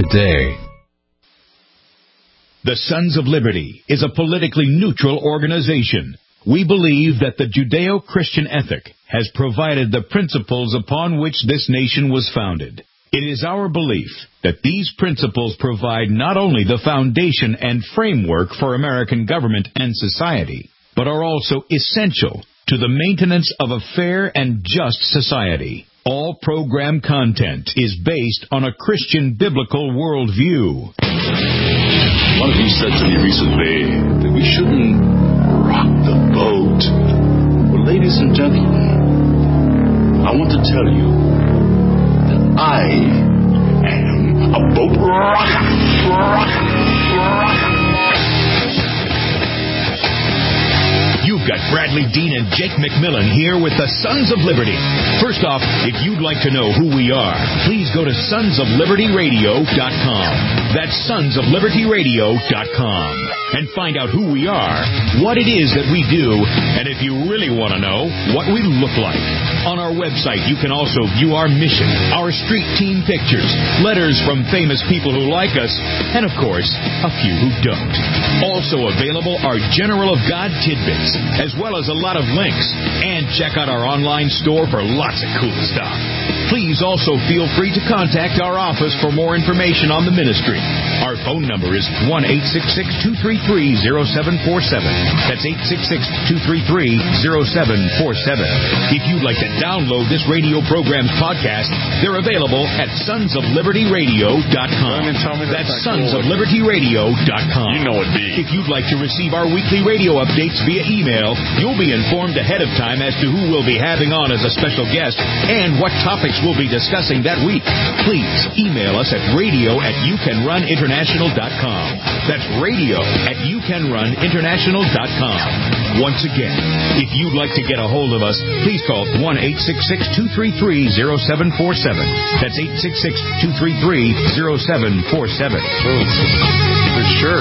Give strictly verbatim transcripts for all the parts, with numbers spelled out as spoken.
today. The Sons of Liberty is a politically neutral organization. We believe that the Judeo-Christian ethic has provided the principles upon which this nation was founded. It is our belief that these principles provide not only the foundation and framework for American government and society, but are also essential to the maintenance of a fair and just society. All program content is based on a Christian biblical worldview. One of you said to me recently that we shouldn't rock the boat. Well, ladies and gentlemen, I want to tell you that I am a boat rocker. rocker, rocker. You've got Bradley Dean and Jake McMillan here with the Sons of Liberty. First off, if you'd like to know who we are, please go to sons of liberty radio dot com. That's sons of liberty radio dot com. And find out who we are, what it is that we do, and if you really want to know, what we look like. On our website, you can also view our mission, our street team pictures, letters from famous people who like us, and of course, a few who don't. Also available are General of God tidbits, as well as a lot of links. And check out our online store for lots of cool stuff. Please also feel free to contact our office for more information on the ministry. Our phone number is one eight six six, two three three, zero seven four seven. That's eight six six, two three three, zero seven four seven. If you'd like to download this radio program's podcast, they're available at sons of liberty radio dot com. That's sons of liberty radio dot com. You know it be. If you'd like to receive our weekly radio updates via email, you'll be informed ahead of time as to who we'll be having on as a special guest and what topics we'll be discussing that week. Please email us at radio at you can run international dot com. That's radio at you can run international dot com. Once again, if you'd like to get a hold of us, please call one eight six six, two three three, zero seven four seven. That's eight six six, two three three, zero seven four seven. For sure.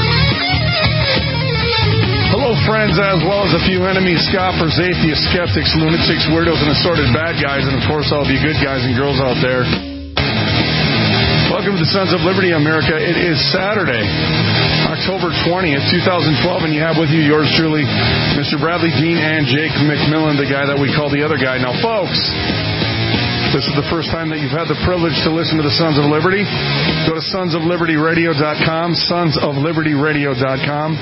Hello, friends, as well as a few enemies, scoffers, atheists, skeptics, lunatics, weirdos, and assorted bad guys, and of course all of you good guys and girls out there. Welcome to the Sons of Liberty, America. It is Saturday, October twentieth, twenty twelve, and you have with you yours truly, Mister Bradley Dean and Jake McMillan, the guy that we call the other guy. Now, folks, this is the first time that you've had the privilege to listen to the Sons of Liberty. Go to sons of liberty radio dot com, sons of liberty radio dot com.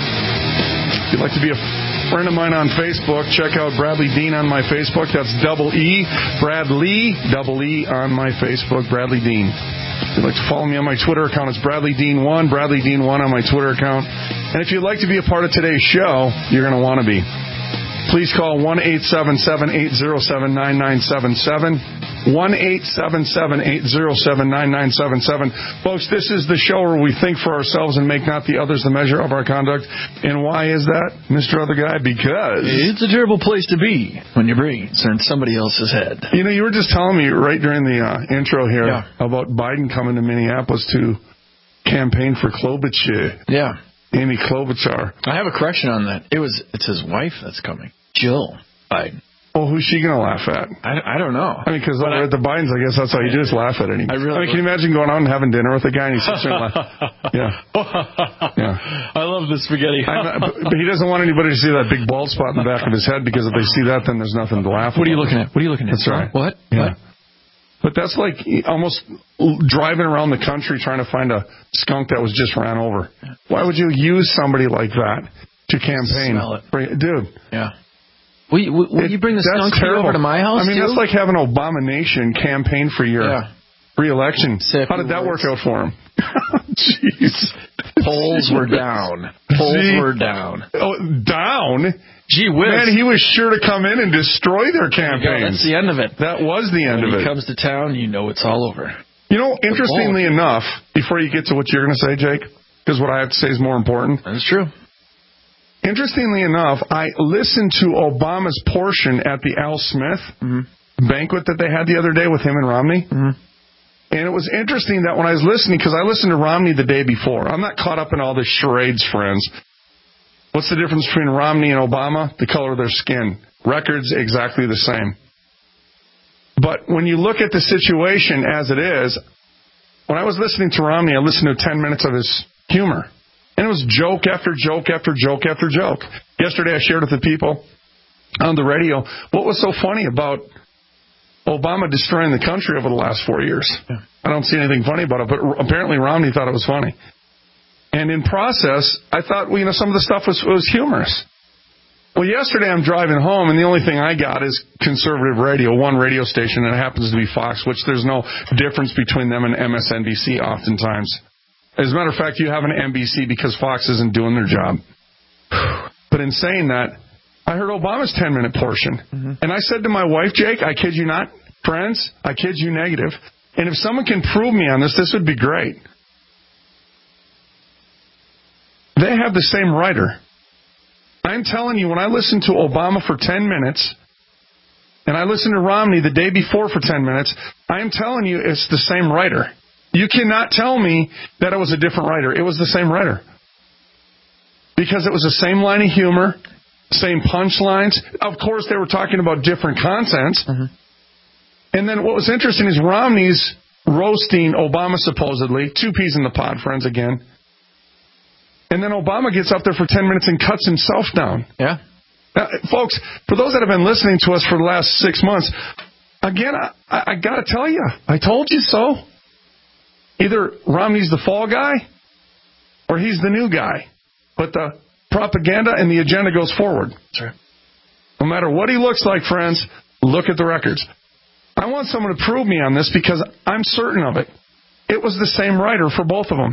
If you'd like to be a friend of mine on Facebook, check out Bradley Dean on my Facebook. That's double E, Bradley, double E on my Facebook, Bradley Dean. If you'd like to follow me on my Twitter account, it's Bradley Dean one, Bradley Dean one on my Twitter account. And if you'd like to be a part of today's show, you're going to want to be. Please call one eight seven seven, eight zero seven, nine nine seven seven. one eight seven seven, eight zero seven, nine nine seven seven. Folks, this is the show where we think for ourselves and make not the others the measure of our conduct. And why is that, Mister Other Guy? Because it's a terrible place to be when your brains are in somebody else's head. You know, you were just telling me right during the uh, intro here yeah. about Biden coming to Minneapolis to campaign for Klobuchar. Yeah. Amy Klobuchar. I have a correction on that. It was It's his wife that's coming. Jill Biden. Well, who's she going to laugh at? I, I don't know. I mean, because over at the Bidens, I guess that's how you do is laugh at anybody. I, really I mean, can you imagine going out and having dinner with a guy and he sits there and laughs? Yeah. Yeah. I love the spaghetti. not, but, but he doesn't want anybody to see that big bald spot in the back of his head, because if they see that, then there's nothing to laugh at. What are you looking at? What are you looking at? That's right. What? Yeah. What? But that's like almost driving around the country trying to find a skunk that was just ran over. Why would you use somebody like that to campaign? Smell it. Dude. Yeah. Will you, will it, you bring the skunk over to my house, I mean, too? that's like having Obama Nation campaign for your yeah. re-election. How did that work out for him? Jeez. Polls were down. Polls Gee. were down. Oh, down? Gee whiz. Man, he was sure to come in and destroy their campaigns. That's the end of it. That was the end when of it. When he comes to town, you know it's all over. You know, interestingly enough, before you get to what you're going to say, Jake, because what I have to say is more important. That's true. Interestingly enough, I listened to Obama's portion at the Al Smith mm-hmm. banquet that they had the other day with him and Romney. Mm-hmm. And it was interesting that when I was listening, because I listened to Romney the day before. I'm not caught up in all this charades, friends. What's the difference between Romney and Obama? The color of their skin. Records exactly the same. But when you look at the situation as it is, when I was listening to Romney, I listened to ten minutes of his humor. And it was joke after joke after joke after joke. Yesterday I shared with the people on the radio what was so funny about Obama destroying the country over the last four years. Yeah. I don't see anything funny about it, but apparently Romney thought it was funny. And in process, I thought, well, you know, some of the stuff was, was humorous. Well, yesterday I'm driving home, and the only thing I got is conservative radio, one radio station, and it happens to be Fox, which there's no difference between them and M S N B C oftentimes. As a matter of fact, you have an N B C because Fox isn't doing their job. But in saying that, I heard Obama's ten-minute portion. Mm-hmm. And I said to my wife, Jake, I kid you not, friends, I kid you negative. And if someone can prove me on this, this would be great. They have the same writer. I'm telling you, when I listened to Obama for ten minutes, and I listened to Romney the day before for ten minutes, I'm telling you it's the same writer. You cannot tell me that it was a different writer. It was the same writer. Because it was the same line of humor, same punchlines. Of course, they were talking about different contents. Mm-hmm. And then what was interesting is Romney's roasting Obama, supposedly. Two peas in the pod, friends, again. And then Obama gets up there for ten minutes and cuts himself down. Yeah. Now, folks, for those that have been listening to us for the last six months, again, I, I, I got to tell you, I told you so. Either Romney's the fall guy or he's the new guy. But the propaganda and the agenda goes forward. That's right. No matter what he looks like, friends, look at the records. I want someone to prove me on this because I'm certain of it. It was the same writer for both of them.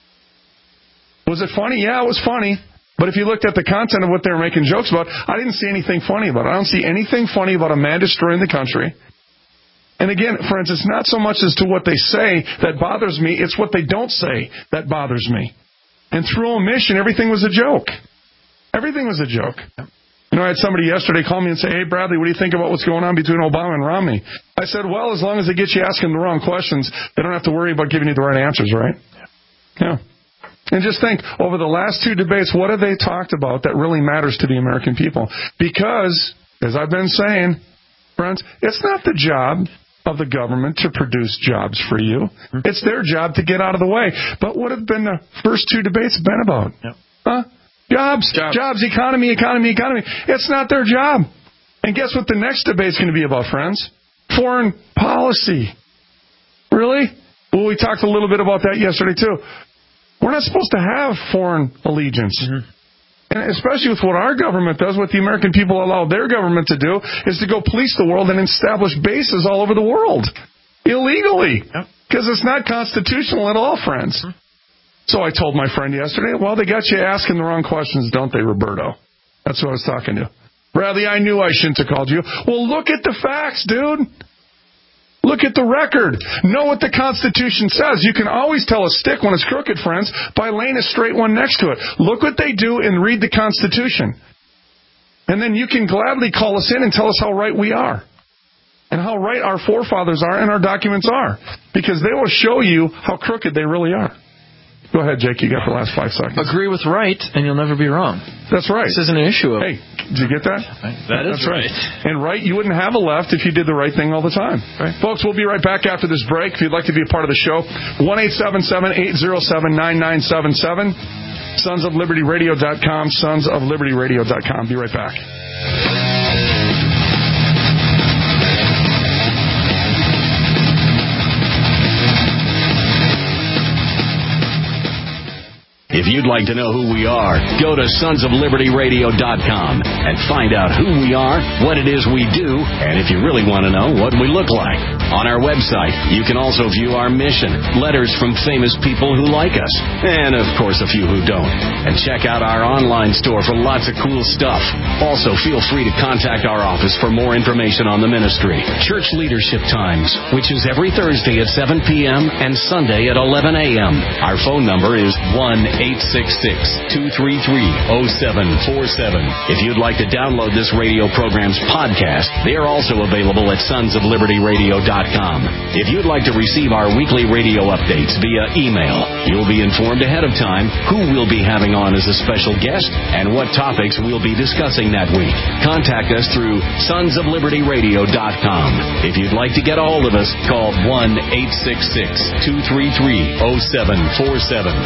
Was it funny? Yeah, it was funny. But if you looked at the content of what they were making jokes about, I didn't see anything funny about it. I don't see anything funny about a man destroying the country. And again, friends, it's not so much as to what they say that bothers me. It's what they don't say that bothers me. And through omission, everything was a joke. Everything was a joke. You know, I had somebody yesterday call me and say, hey, Bradley, what do you think about what's going on between Obama and Romney? I said, well, as long as they get you asking the wrong questions, they don't have to worry about giving you the right answers, right? Yeah. And just think, over the last two debates, what have they talked about that really matters to the American people? Because, as I've been saying, friends, it's not the job of the government to produce jobs for you. It's their job to get out of the way. But what have been the first two debates been about? Yep. Huh? Jobs, jobs, jobs, economy, economy, economy. It's not their job. And guess what the next debate's going to be about, friends? Foreign policy. Really? Well, we talked a little bit about that yesterday, too. We're not supposed to have foreign allegiance. Mm-hmm. And especially with what our government does, what the American people allow their government to do, is to go police the world and establish bases all over the world. Illegally. Because yep. It's not constitutional at all, friends. Mm-hmm. So I told my friend yesterday, well, they got you asking the wrong questions, don't they, Roberto? That's who I was talking to. Bradley, I knew I shouldn't have called you. Well, look at the facts, dude. Look at the record. Know what the Constitution says. You can always tell a stick when it's crooked, friends, by laying a straight one next to it. Look what they do and read the Constitution. And then you can gladly call us in and tell us how right we are. And how right our forefathers are and our documents are. Because they will show you how crooked they really are. Go ahead, Jake. You got the last five seconds. Agree with right, and you'll never be wrong. That's right. This isn't an issue of... Hey, did you get that? That is That's right. right. And right, you wouldn't have a left if you did the right thing all the time. Right. Folks, we'll be right back after this break. If you'd like to be a part of the show, one eight seven seven, eight zero seven, nine nine seven seven, sons of liberty radio dot com, sons of liberty radio dot com. Be right back. If you'd like to know who we are, go to sons of liberty radio dot com and find out who we are, what it is we do, and if you really want to know, what we look like. On our website, you can also view our mission, letters from famous people who like us, and, of course, a few who don't. And check out our online store for lots of cool stuff. Also, feel free to contact our office for more information on the ministry. Church Leadership Times, which is every Thursday at seven p.m. and Sunday at eleven a.m. Our phone number is one eight six six, two three three, zero seven four seven. If you'd like to download this radio program's podcast, they are also available at sons of liberty radio dot com. dot com. If you'd like to receive our weekly radio updates via email, you'll be informed ahead of time who we'll be having on as a special guest and what topics we'll be discussing that week. Contact us through sons of liberty radio dot com. If you'd like to get a hold of us, call one eight six six, two three three, zero seven four seven.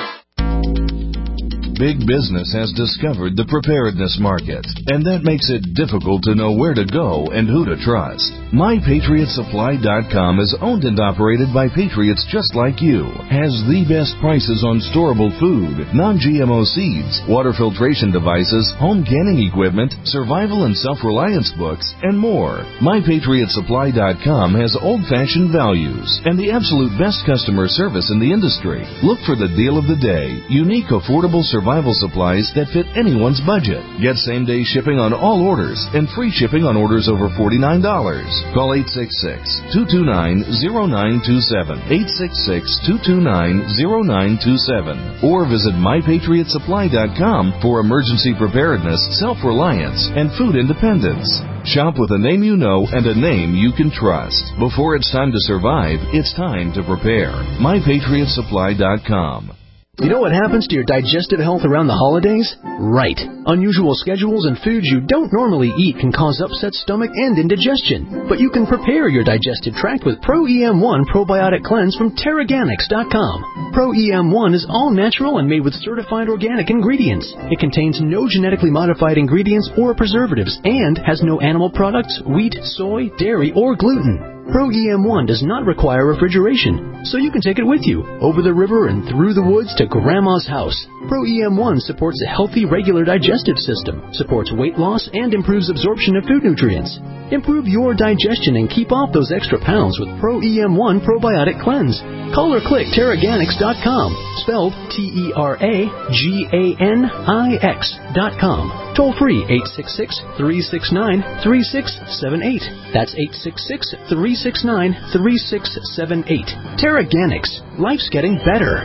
Big business has discovered the preparedness market, and that makes it difficult to know where to go and who to trust. my patriot supply dot com is owned and operated by patriots just like you, has the best prices on storable food, non-G M O seeds, water filtration devices, home canning equipment, survival and self-reliance books, and more. my patriot supply dot com has old-fashioned values and the absolute best customer service in the industry. Look for the deal of the day, unique, affordable survival supplies that fit anyone's budget. Get same-day shipping on all orders and free shipping on orders over forty-nine dollars. Call eight six six, two two nine, zero nine two seven, eight six six, two two nine, zero nine two seven, or visit my patriot supply dot com for emergency preparedness, self-reliance, and food independence. Shop with a name you know and a name you can trust. Before it's time to survive, it's time to prepare. my patriot supply dot com. You know what happens to your digestive health around the holidays? Right. Unusual schedules and foods you don't normally eat can cause upset stomach and indigestion. But you can prepare your digestive tract with Pro E M one Probiotic Cleanse from Terraganics dot com. Pro E M one is all natural and made with certified organic ingredients. It contains no genetically modified ingredients or preservatives and has no animal products, wheat, soy, dairy, or gluten. Pro E M one does not require refrigeration, so you can take it with you, over the river and through the woods to Grandma's house. Pro E M one supports a healthy, regular digestive system, supports weight loss, and improves absorption of food nutrients. Improve your digestion and keep off those extra pounds with Pro E M one Probiotic Cleanse. Call or click Terraganics dot com, spelled T E R A G A N I X dot com. Toll free eight six six, three six nine, three six seven eight. That's eight six six, three six nine, three six seven eight. Terraganics. Life's getting better.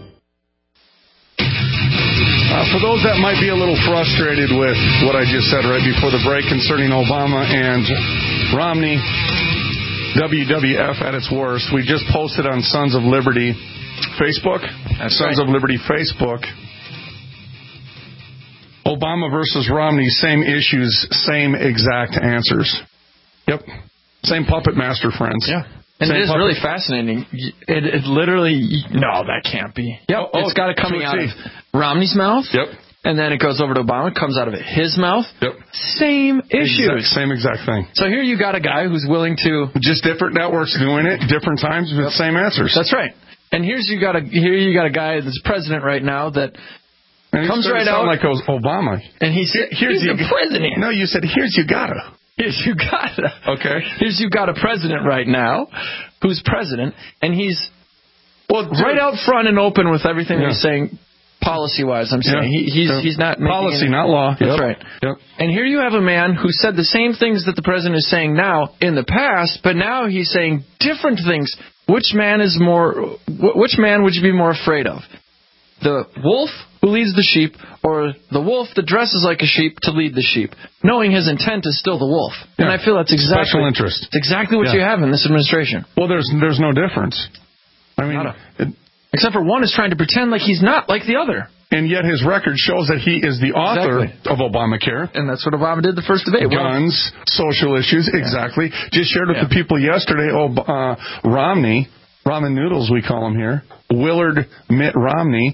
Uh, for those that might be a little frustrated with what I just said right before the break concerning Obama and Romney, W W F at its worst, we just posted on Sons of Liberty Facebook. That's Sons right. of Liberty Facebook. Obama versus Romney, same issues, same exact answers. Yep. Same puppet master, friends. Yeah. And Same it is puppet. really fascinating. It, it literally, no, that can't be. Yep, Oh, oh, it's got it coming to a out T. of Romney's mouth. Yep. And then it goes over to Obama, comes out of his mouth. Yep. Same issues. Exact, same exact thing. So here you got a guy who's willing to... Just different networks doing it, different times with Yep. the same answers. That's right. And here's you got a here you got a guy that's president right now that and comes right right out like it was Obama. and he said, Here's he's you the president. No, you said here's you gotta. Here's you got a, Okay. Here's you got a president right now who's president, and he's Well, dude, right out front and open with everything Yeah. he's saying. Policy-wise, I'm saying Yeah. he, he's Yeah. he's not making policy, any, not law. That's Yep. right. Yep. And here you have a man who said the same things that the president is saying now in the past, but now he's saying different things. Which man is more? Which man would you be more afraid of? The wolf who leads the sheep, or the wolf that dresses like a sheep to lead the sheep, knowing his intent is still the wolf? Yeah. And I feel that's exactly Special interest. It's exactly what Yeah. you have in this administration. Well, there's there's no difference. I mean, Not a- it, Except for one is trying to pretend like he's not like the other. and yet his record shows that he is the author Exactly. of Obamacare. And that's what Obama did the first debate. Guns, social issues, exactly. Just shared with Yeah. the people yesterday, oh, uh, Romney, ramen noodles we call him here, Willard Mitt Romney,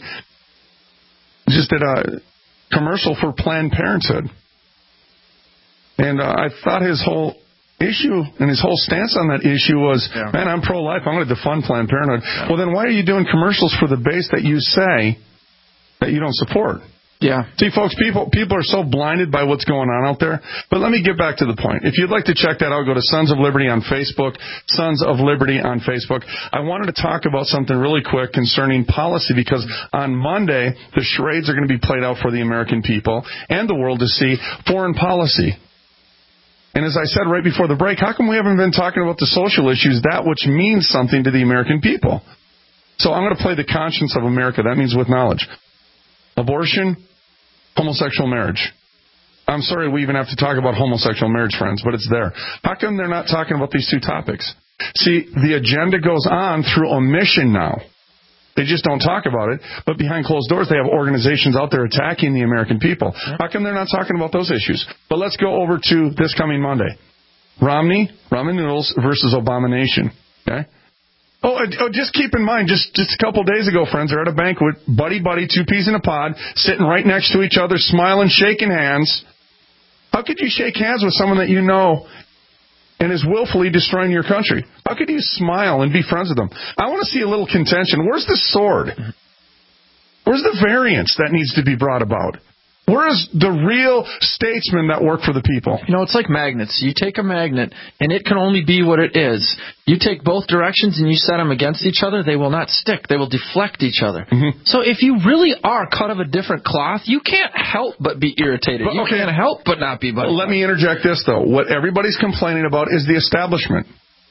just did a commercial for Planned Parenthood. And uh, I thought his whole issue and his whole stance on that issue was, Yeah. man, I'm pro-life, I'm going to defund Planned Parenthood. Well, then why are you doing commercials for the base that you say that you don't support? Yeah. See, folks, people people are so blinded by what's going on out there. But let me get back to the point. If you'd like to check that out, go to Sons of Liberty on Facebook, Sons of Liberty on Facebook. I wanted to talk about something really quick concerning policy, because on Monday, the charades are going to be played out for the American people and the world to see foreign policy. And as I said right before the break, how come we haven't been talking about the social issues, that which means something to the American people? So I'm going to play the conscience of America. That means with knowledge. Abortion, homosexual marriage. I'm sorry we even have to talk about homosexual marriage, friends, but it's there. How come they're not talking about these two topics? See, the agenda goes on through omission now. They just don't talk about it, but behind closed doors, they have organizations out there attacking the American people. How come they're not talking about those issues? But let's go over to this coming Monday. Romney, ramen noodles versus Obamination. Okay? Oh, oh, just keep in mind, just, just a couple days ago, friends, they're at a banquet, buddy-buddy, two peas in a pod, sitting right next to each other, smiling, shaking hands. How could you shake hands with someone that you know and is willfully destroying your country? How could you smile and be friends with them? I want to see a little contention. Where's the sword? Where's the variance that needs to be brought about? Where's the real statesmen that work for the people? You know, it's like magnets. You take a magnet, and it can only be what it is. You take both directions and you set them against each other, they will not stick. They will deflect each other. Mm-hmm. So if you really are cut of a different cloth, you can't help but be irritated. But, you okay. can't help but not be buddy. Let me interject this, though. What everybody's complaining about is the establishment.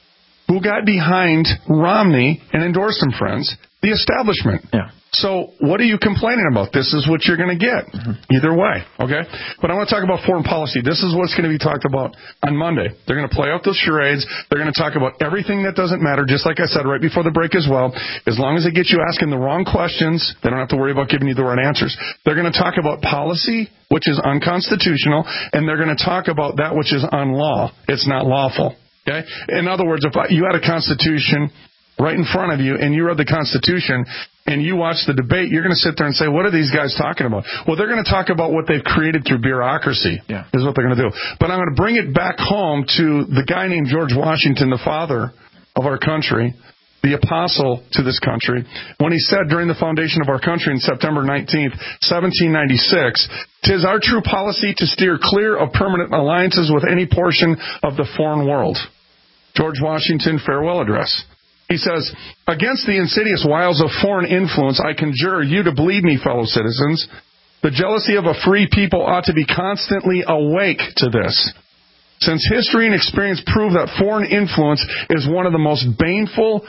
Who got behind Romney and endorsed him, friends? The establishment. Yeah. So what are you complaining about? This is what you're going to get. Mm-hmm. Either way, okay? But I want to talk about foreign policy. This is what's going to be talked about on Monday. They're going to play out those charades. They're going to talk about everything that doesn't matter, just like I said right before the break as well. As long as it gets you asking the wrong questions, they don't have to worry about giving you the right answers. They're going to talk about policy, which is unconstitutional, and they're going to talk about that which is unlaw. It's not lawful. Okay? In other words, if you had a constitution right in front of you and you read the Constitution and you watch the debate, you're going to sit there and say, what are these guys talking about? Well, they're going to talk about what they've created through bureaucracy, yeah. is what they're going to do. But I'm going to bring it back home to the guy named George Washington, the father of our country, the apostle to this country, when he said during the foundation of our country on September nineteenth, seventeen ninety-six, "'Tis our true policy to steer clear of permanent alliances with any portion of the foreign world." George Washington farewell address. He says, "Against the insidious wiles of foreign influence, I conjure you to believe me, fellow citizens. The jealousy of a free people ought to be constantly awake to this, since history and experience prove that foreign influence is one of the most baneful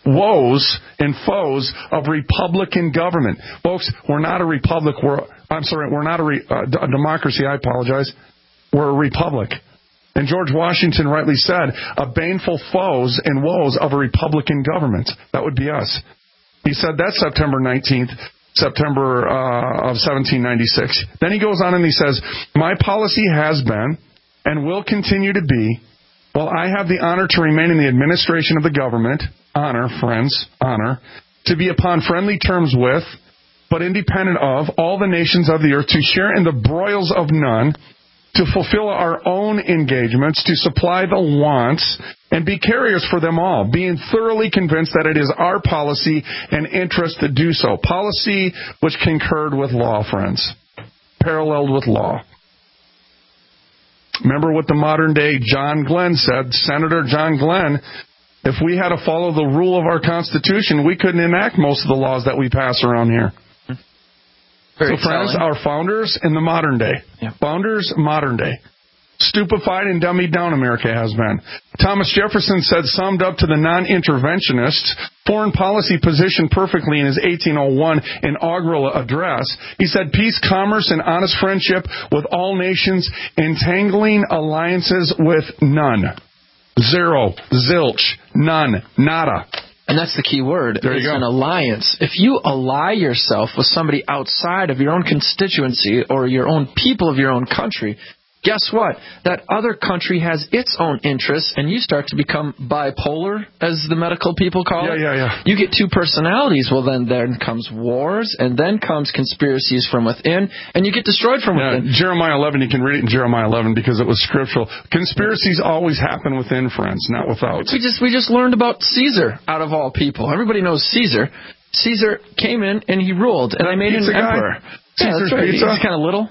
woes and foes of Republican government." Folks, we're not a republic. We're, I'm sorry, we're not a, re, uh, a democracy. I apologize. We're a republic. And George Washington rightly said, a baneful foes and woes of a Republican government. That would be us. He said that September nineteenth, September uh, of seventeen ninety-six. Then he goes on and he says, "My policy has been and will continue to be, while I have the honor to remain in the administration of the government," honor, friends, honor, "to be upon friendly terms with, but independent of, all the nations of the earth, to share in the broils of none, to fulfill our own engagements, to supply the wants, and be carriers for them all, being thoroughly convinced that it is our policy and interest to do so." Policy which concurred with law, friends. Paralleled with law. Remember what the modern-day John Glenn said, Senator John Glenn, if we had to follow the rule of our Constitution, we couldn't enact most of the laws that we pass around here. Very so, friends, telling. Our founders in the modern day. Yeah. Founders, modern day. Stupefied and dummied down America has been. Thomas Jefferson said, summed up to the non-interventionists, foreign policy positioned perfectly in his eighteen oh one inaugural address. He said, "Peace, commerce, and honest friendship with all nations, entangling alliances with none." Zero. Zilch. None. Nada. And that's the key word. There it's you go. An alliance. If you ally yourself with somebody outside of your own constituency or your own people of your own country, guess what? That other country has its own interests, and you start to become bipolar, as the medical people call yeah, it. Yeah, yeah, You get two personalities. Well, then then comes wars, and then comes conspiracies from within, and you get destroyed from yeah, within. Jeremiah eleven, you can read it in Jeremiah eleven because it was scriptural. Conspiracies always happen within, friends, not without. We just we just learned about Caesar, out of all people. Everybody knows Caesar. Caesar came in and he ruled, and I made him emperor. Caesar's yeah, right. Pizza? He's kind of little.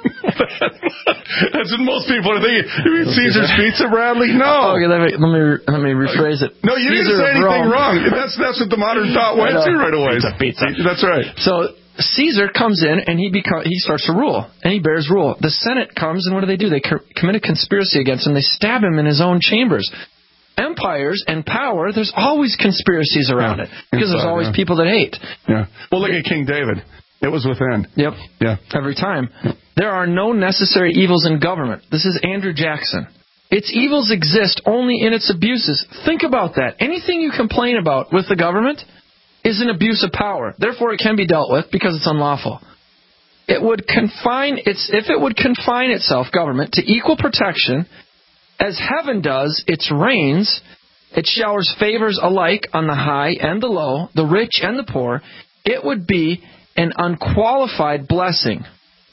That's what most people are thinking. You mean Caesar's Pizza, Bradley? No. Okay, let me let me let me rephrase it. No, you Caesar didn't say anything Rome. wrong. That's that's what the modern thought went to right away. Pizza, pizza. That's right. So Caesar comes in and he becomes he starts to rule, and he bears rule. The Senate comes, and what do they do? They co- commit a conspiracy against him. They stab him in his own chambers. Empires and power, there's always conspiracies around yeah. it because Inside, there's always yeah. people that hate. Yeah. Well, look at King David. It was within. Yep. Yeah. Every time. There are no necessary evils in government. This is Andrew Jackson. Its evils exist only in its abuses. Think about that. Anything you complain about with the government is an abuse of power. Therefore, it can be dealt with because it's unlawful. It would confine its, if it would confine itself, government, to equal protection, as heaven does its rains, it showers favors alike on the high and the low, the rich and the poor, it would be an unqualified blessing.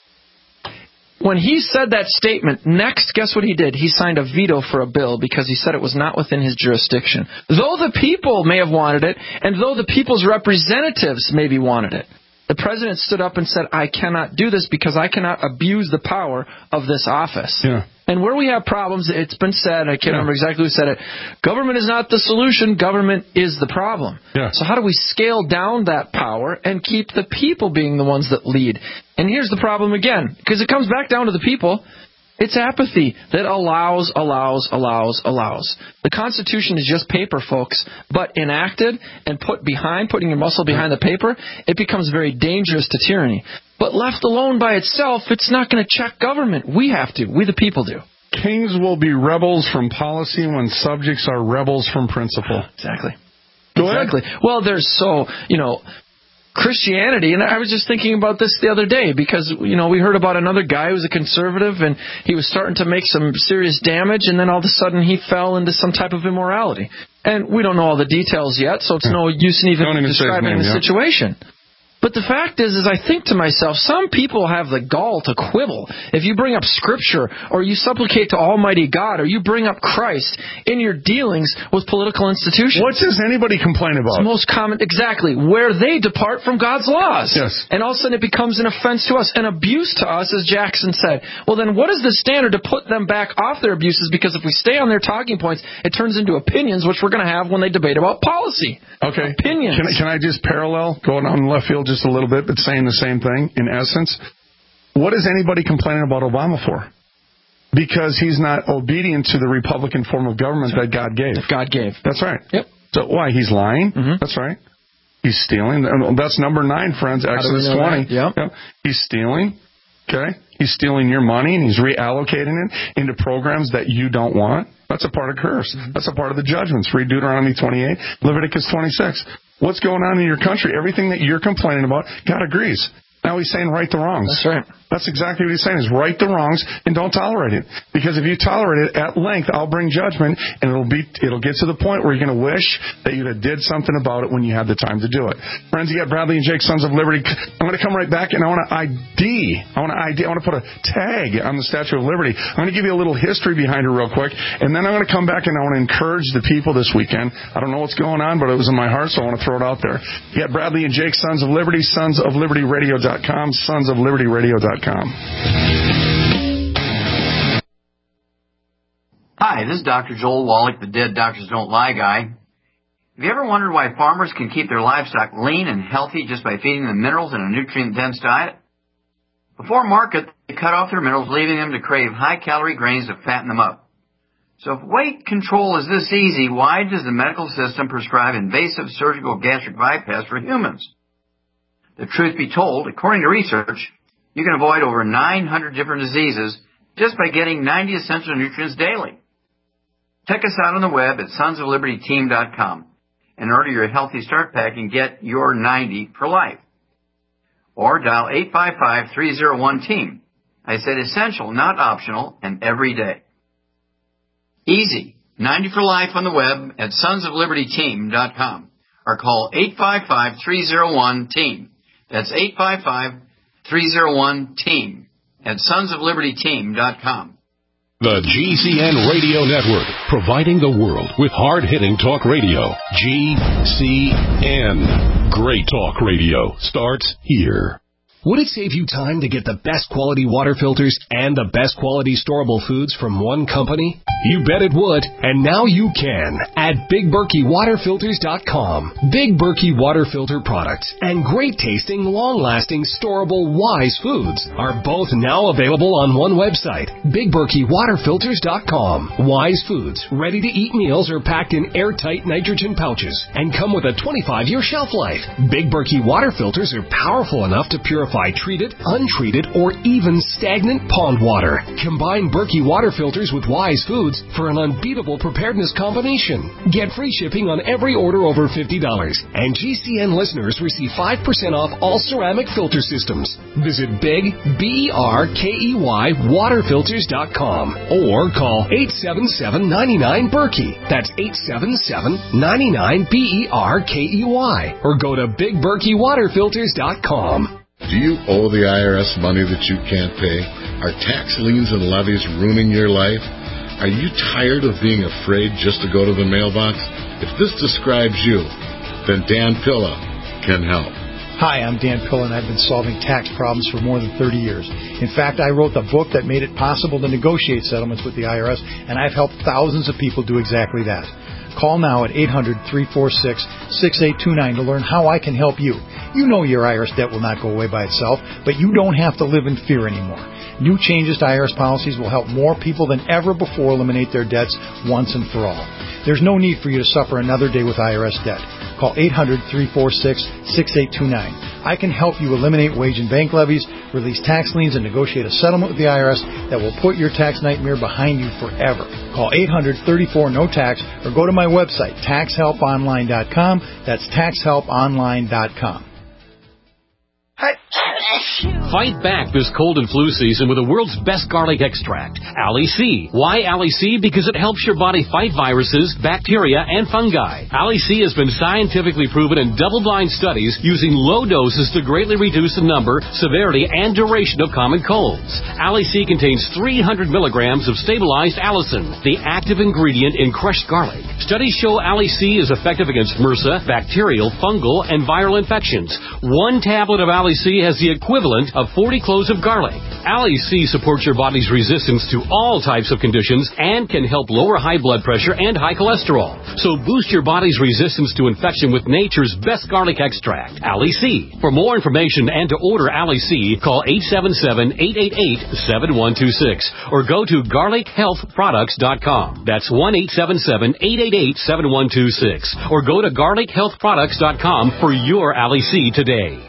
When he said that statement, next, guess what he did? He signed a veto for a bill because he said it was not within his jurisdiction. Though the people may have wanted it, and though the people's representatives maybe wanted it, the president stood up and said, I cannot do this because I cannot abuse the power of this office. Yeah. And where we have problems, it's been said, I can't yeah. remember exactly who said it, government is not the solution, government is the problem. Yeah. So how do we scale down that power and keep the people being the ones that lead? And here's the problem again, because it comes back down to the people. It's apathy that allows, allows, allows, allows. The Constitution is just paper, folks, but enacted and put behind, putting your muscle behind the paper, it becomes very dangerous to tyranny. But left alone by itself, it's not going to check government. We have to. We the people do. Kings will be rebels from policy when subjects are rebels from principle. Exactly. Go exactly. ahead. Well, there's so, you know... Christianity, and I was just thinking about this the other day because, you know, we heard about another guy who was a conservative and he was starting to make some serious damage and then all of a sudden he fell into some type of immorality. And we don't know all the details yet, so it's yeah. no use in even, even describing name, the yeah. situation. But the fact is, is I think to myself, some people have the gall to quibble. If you bring up Scripture, or you supplicate to Almighty God, or you bring up Christ in your dealings with political institutions. What does anybody complain about? It's most common, exactly, where they depart from God's laws. Yes. And all of a sudden it becomes an offense to us, an abuse to us, as Jackson said. Well, then what is the standard to put them back off their abuses? Because if we stay on their talking points, it turns into opinions, which we're going to have when they debate about policy. Okay. Opinions. Can, can I just parallel, going on left field just a little bit, but saying the same thing in essence? What is anybody complaining about Obama for? Because he's not obedient to the Republican form of government that God gave. That God gave. That's right. Yep. So why? He's lying? Mm-hmm. That's right. He's stealing. That's number nine, friends, Exodus twenty. Yep. Yep. He's stealing. Okay? He's stealing your money and he's reallocating it into programs that you don't want. That's a part of curse. Mm-hmm. That's a part of the judgments. Read Deuteronomy twenty-eight, Leviticus twenty-six. What's going on in your country? Everything that you're complaining about, God agrees. Now he's saying right the wrongs. That's right. That's exactly what he's saying, is right the wrongs and don't tolerate it. Because if you tolerate it at length, I'll bring judgment, and it'll be it'll get to the point where you're going to wish that you had did something about it when you had the time to do it. Friends, you got Bradley and Jake, Sons of Liberty. I'm going to come right back, and I want to I D. I want to I D. I want to put a tag on the Statue of Liberty. I'm going to give you a little history behind her real quick, and then I'm going to come back and I want to encourage the people this weekend. I don't know what's going on, but it was in my heart, so I want to throw it out there. You got Bradley and Jake, Sons of Liberty, sons of liberty radio dot com, sons of liberty radio dot com. Hi, this is Doctor Joel Wallach, the Dead Doctors Don't Lie guy. Have you ever wondered why farmers can keep their livestock lean and healthy just by feeding them minerals in a nutrient-dense diet? Before market, they cut off their minerals, leaving them to crave high-calorie grains to fatten them up. So if weight control is this easy, why does the medical system prescribe invasive surgical gastric bypass for humans? The truth be told, according to research, you can avoid over nine hundred different diseases just by getting ninety essential nutrients daily. Check us out on the web at sons of liberty team dot com and order your Healthy Start Pack and get your ninety for life. Or dial eight five five, three oh one, team. I said essential, not optional, and every day. Easy. ninety for life on the web at sons of liberty team dot com or call eight five five, three oh one, team. That's eight five five, three oh one, team at sons of liberty team dot com. The G C N Radio Network, providing the world with hard-hitting talk radio. G C N. Great talk radio starts here. Would it save you time to get the best quality water filters and the best quality storable foods from one company? You bet it would, and now you can at Big Berkey Water Filters dot com. Big Berkey Water Filter products and great-tasting, long-lasting, storable Wise foods are both now available on one website, Big Berkey Water Filters dot com. Wise foods, ready-to-eat meals are packed in airtight nitrogen pouches and come with a twenty-five year shelf life. Big Berkey Water Filters are powerful enough to purify purify treated, untreated, or even stagnant pond water. Combine Berkey water filters with Wise Foods for an unbeatable preparedness combination. Get free shipping on every order over fifty dollars. And G C N listeners receive five percent off all ceramic filter systems. Visit Big, B E R K E Y, water filters dot com or call eight seven seven, nine nine, Berkey. That's eight seven seven, nine nine, B E R K E Y. Or go to big berkey water filters dot com. Do you owe the I R S money that you can't pay? Are tax liens and levies ruining your life? Are you tired of being afraid just to go to the mailbox? If this describes you, then Dan Pilla can help. Hi, I'm Dan Pilla, and I've been solving tax problems for more than thirty years. In fact, I wrote the book that made it possible to negotiate settlements with the I R S, and I've helped thousands of people do exactly that. Call now at eight hundred, three four six, six eight two nine to learn how I can help you. You know your I R S debt will not go away by itself, but you don't have to live in fear anymore. New changes to I R S policies will help more people than ever before eliminate their debts once and for all. There's no need for you to suffer another day with I R S debt. Call eight hundred, three four six, six eight two nine. I can help you eliminate wage and bank levies, release tax liens, and negotiate a settlement with the I R S that will put your tax nightmare behind you forever. Call eight hundred, thirty-four, no tax or go to my website, tax help online dot com. That's tax help online dot com. Fight back this cold and flu season with the world's best garlic extract, Ali C. Why Ali C? Because it helps your body fight viruses, bacteria, and fungi. Ali C has been scientifically proven in double-blind studies using low doses to greatly reduce the number, severity, and duration of common colds. Ali C contains three hundred milligrams of stabilized allicin, the active ingredient in crushed garlic. Studies show Ali C is effective against MRSA, bacterial, fungal, and viral infections. One tablet of Ali C has the equivalent of forty cloves of garlic. Ali C supports your body's resistance to all types of conditions and can help lower high blood pressure and high cholesterol. So boost your body's resistance to infection with nature's best garlic extract, Ali C. For more information and to order Ali C, call eight seven seven, eight eight eight, seven one two six or go to garlic health products dot com. That's one eight seven seven, eight eight eight, seven one two six or go to garlic health products dot com for your Ali C today.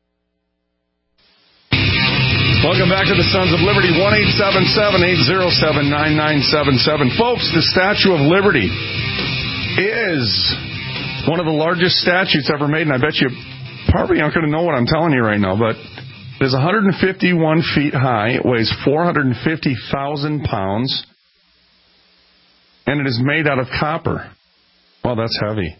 Welcome back to the Sons of Liberty, one eight seven seven, eight zero seven, nine nine seven seven. Folks, the Statue of Liberty is one of the largest statues ever made, and I bet you probably aren't going to know what I'm telling you right now, but it is one hundred fifty-one feet high, it weighs four hundred fifty thousand pounds, and it is made out of copper. Well, that's heavy.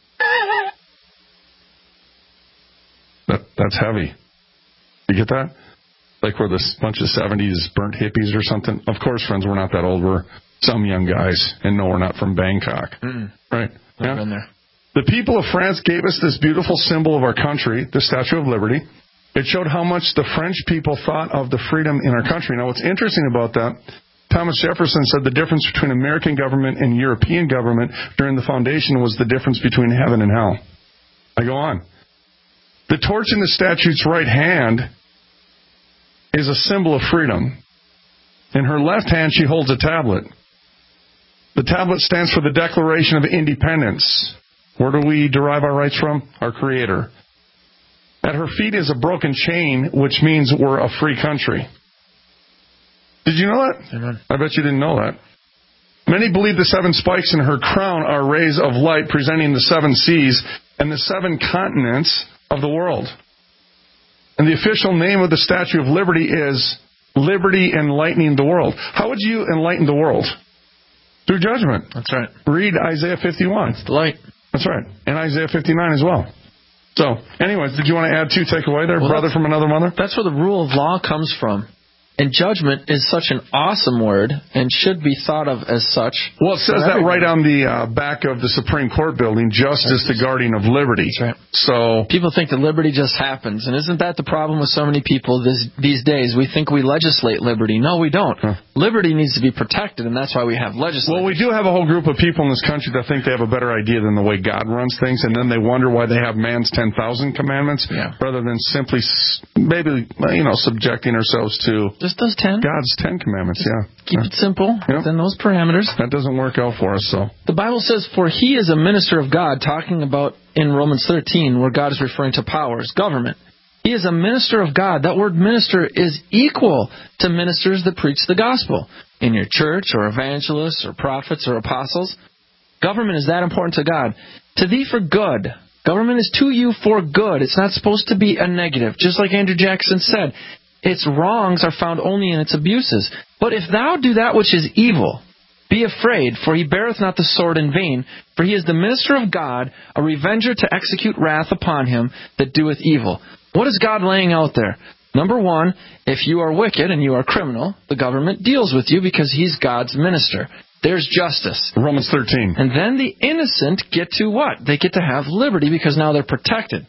That, that's heavy. You get that? Like we're this bunch of seventies burnt hippies or something. Of course, friends, we're not that old. We're some young guys. And no, we're not from Bangkok. Mm-mm. Right? I've been there. The people of France gave us this beautiful symbol of our country, the Statue of Liberty. It showed how much the French people thought of the freedom in our country. Now, what's interesting about that, Thomas Jefferson said the difference between American government and European government during the foundation was the difference between heaven and hell. I go on. The torch in the statue's right hand is a symbol of freedom. In her left hand, she holds a tablet. The tablet stands for the Declaration of Independence. Where do we derive our rights from? Our Creator. At her feet is a broken chain, which means we're a free country. Did you know that? Amen. I bet you didn't know that. Many believe the seven spikes in her crown are rays of light presenting the seven seas and the seven continents of the world. And the official name of the Statue of Liberty is Liberty Enlightening the World. How would you enlighten the world? Through judgment. That's right. Read Isaiah fifty-one. It's the light. That's right. And Isaiah fifty-nine as well. So, anyways, did you want to add two take away there, well, brother from another mother? That's where the rule of law comes from. And judgment is such an awesome word and should be thought of as such. Well, it says that right on the uh, back of the Supreme Court building, justice, the guardian of liberty. That's right. So people think that liberty just happens. And isn't that the problem with so many people this, these days? We think we legislate liberty. No, we don't. Huh. Liberty needs to be protected, and that's why we have legislators. Well, we do have a whole group of people in this country that think they have a better idea than the way God runs things, and then they wonder why they have man's ten thousand commandments yeah. rather than simply maybe, you know, subjecting ourselves to just those ten. God's Ten Commandments, Just yeah. Keep yeah. it simple yeah. within those parameters. That doesn't work out for us, so. The Bible says, for he is a minister of God, talking about in Romans thirteen, where God is referring to powers, government. He is a minister of God. That word minister is equal to ministers that preach the gospel in your church or evangelists or prophets or apostles. Government is that important to God. To thee for good. Government is to you for good. It's not supposed to be a negative. Just like Andrew Jackson said, its wrongs are found only in its abuses. But if thou do that which is evil, be afraid, for he beareth not the sword in vain, for he is the minister of God, a revenger to execute wrath upon him that doeth evil. What is God laying out there? Number one, if you are wicked and you are criminal, the government deals with you because he's God's minister. There's justice. Romans thirteen. And then the innocent get to what? They get to have liberty because now they're protected.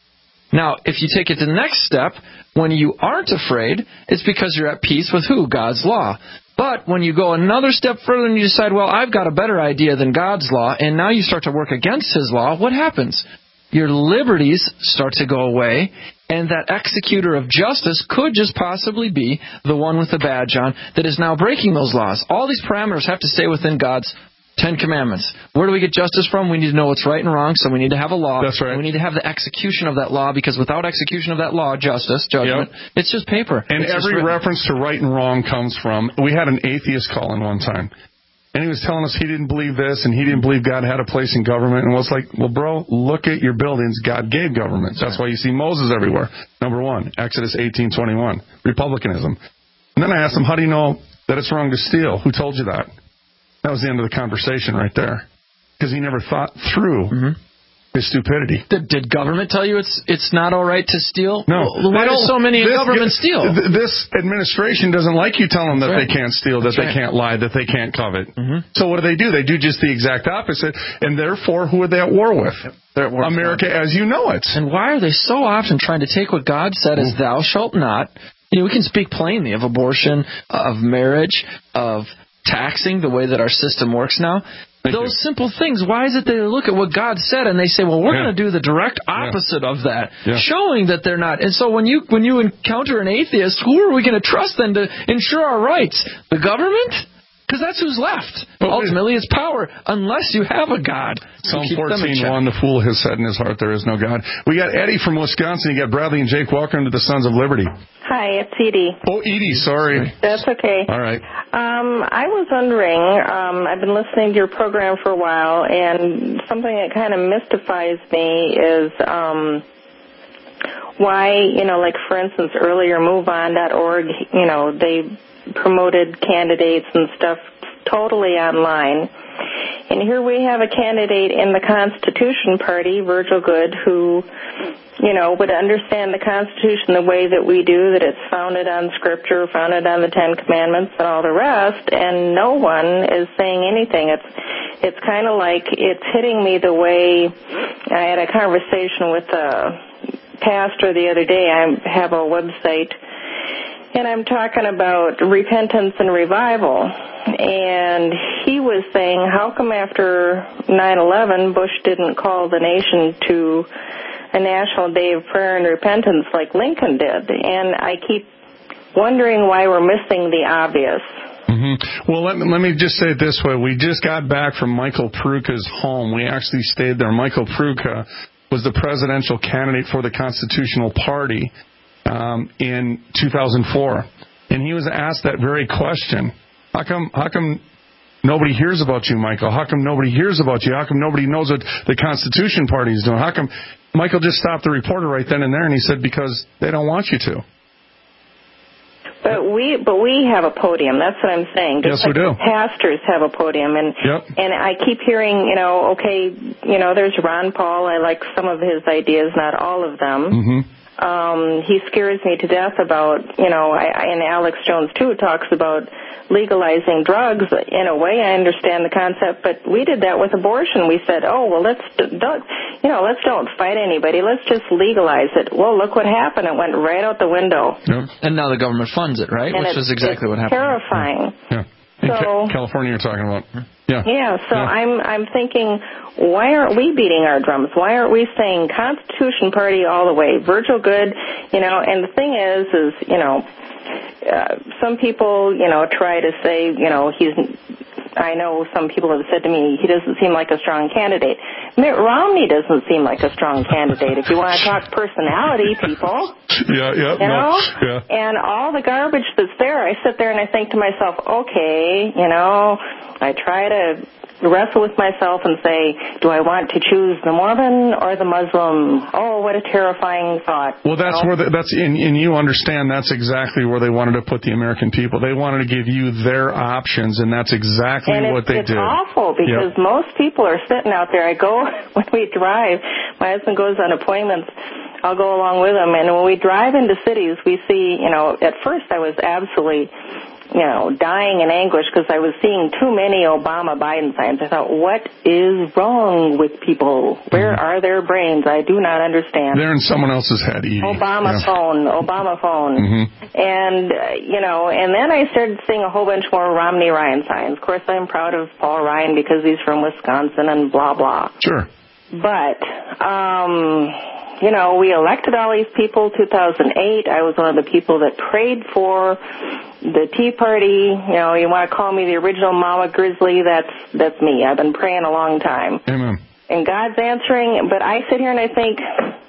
Now, if you take it to the next step, when you aren't afraid, it's because you're at peace with who? God's law. But when you go another step further and you decide, well, I've got a better idea than God's law, and now you start to work against his law, what happens? Your liberties start to go away, and that executor of justice could just possibly be the one with the badge on that is now breaking those laws. All these parameters have to stay within God's Ten Commandments. Where do we get justice from? We need to know what's right and wrong, so we need to have a law. That's right. And we need to have the execution of that law, because without execution of that law, justice, judgment, yep. it's just paper. And it's every reference to right and wrong comes from, we had an atheist call in one time. And he was telling us he didn't believe this, and he didn't believe God had a place in government. And it was like, well, bro, look at your buildings. God gave government. That's why you see Moses everywhere. Number one, Exodus eighteen twenty-one, republicanism. And then I asked him, how do you know that it's wrong to steal? Who told you that? That was the end of the conversation right there. Because he never thought through mm-hmm. his stupidity. Did, did government tell you it's it's not all right to steal? No. Well, why do so many in this, government steal? Th- this administration doesn't like you telling them that right. they can't steal, that That's they right. can't lie, that they can't covet. Mm-hmm. So what do they do? They do just the exact opposite. And therefore, who are they at war with? They're at war America with as you know it. And why are they so often trying to take what God said as thou shalt not? You know, we can speak plainly of abortion, of marriage, of taxing, the way that our system works now. Thank Those you. simple things. Why is it they look at what God said and they say, well, we're yeah. going to do the direct opposite yeah. of that, yeah. showing that they're not. And so when you when you encounter an atheist, who are we going to trust then to ensure our rights? The government? Because that's who's left. But ultimately, it's power, unless you have a God. Psalm fourteen one, the fool has said in his heart, there is no God. We got Eddie from Wisconsin. You got Bradley and Jake. Welcome to the Sons of Liberty. Hi, it's Edie. Oh, Edie, sorry. That's okay. All right. Um, I was wondering, um, I've been listening to your program for a while, and something that kind of mystifies me is um, why, you know, like, for instance, earlier move on dot org, you know, they promoted candidates and stuff totally online. And here we have a candidate in the Constitution Party, Virgil Good, who, you know, would understand the Constitution the way that we do, that it's founded on Scripture, founded on the Ten Commandments and all the rest, and no one is saying anything. It's it's kind of like it's hitting me the way I had a conversation with a pastor the other day. I have a website, and I'm talking about repentance and revival. And he was saying, how come after nine eleven, Bush didn't call the nation to a national day of prayer and repentance like Lincoln did? And I keep wondering why we're missing the obvious. Mm-hmm. Well, let me, let me just say it this way. We just got back from Michael Peruka's home. We actually stayed there. Michael Peruka was the presidential candidate for the Constitutional Party Um, in two thousand four, and he was asked that very question. How come, how come nobody hears about you, Michael? How come nobody hears about you? How come nobody knows what the Constitution Party is doing? How come Michael just stopped the reporter right then and there, and he said, because they don't want you to. But we, but we have a podium. That's what I'm saying. Just yes, like we do. Pastors have a podium, and yep. and I keep hearing, you know, okay, you know, there's Ron Paul. I like some of his ideas, not all of them. Mm-hmm. Um, he scares me to death about, you know, I, and Alex Jones, too, talks about legalizing drugs. In a way, I understand the concept, but we did that with abortion. We said, oh, well, let's don't, you know, let's don't fight anybody. Let's just legalize it. Well, look what happened. It went right out the window. Yep. And now the government funds it, right? And Which is exactly what happened. Terrifying. Yeah. In so, Ca- California you're talking about. Yeah. Yeah, so yeah. I'm I'm thinking, why aren't we beating our drums? Why aren't we saying Constitution Party all the way? Virgil Good, you know, and the thing is, is, you know, uh, some people, you know, try to say, you know, he's I know some people have said to me, he doesn't seem like a strong candidate. Mitt Romney doesn't seem like a strong candidate. If you want to talk personality, people. Yeah, yeah. You know? No, yeah. And all the garbage that's there, I sit there and I think to myself, okay, you know, I try to wrestle with myself and say, do I want to choose the Mormon or the Muslim? Oh, what a terrifying thought. Well, that's you know? where the, that's and, and you understand that's exactly where they wanted to put the American people. They wanted to give you their options, and that's exactly and what they it's did. It's awful because yep. most people are sitting out there. I go when we drive. My husband goes on appointments. I'll go along with him, and when we drive into cities, we see. You know, at first I was absolutely. you know, dying in anguish because I was seeing too many Obama-Biden signs. I thought, what is wrong with people? Where mm-hmm. are their brains? I do not understand. They're in someone else's head, Edie. Obama yeah. phone, Obama phone. Mm-hmm. And, uh, you know, and then I started seeing a whole bunch more Romney-Ryan signs. Of course, I'm proud of Paul Ryan because he's from Wisconsin and blah, blah. Sure. But, um... you know, we elected all these people two thousand eight. I was one of the people that prayed for the Tea Party. You know, you want to call me the original Mama Grizzly, that's that's me. I've been praying a long time. Amen. And God's answering, but I sit here and I think,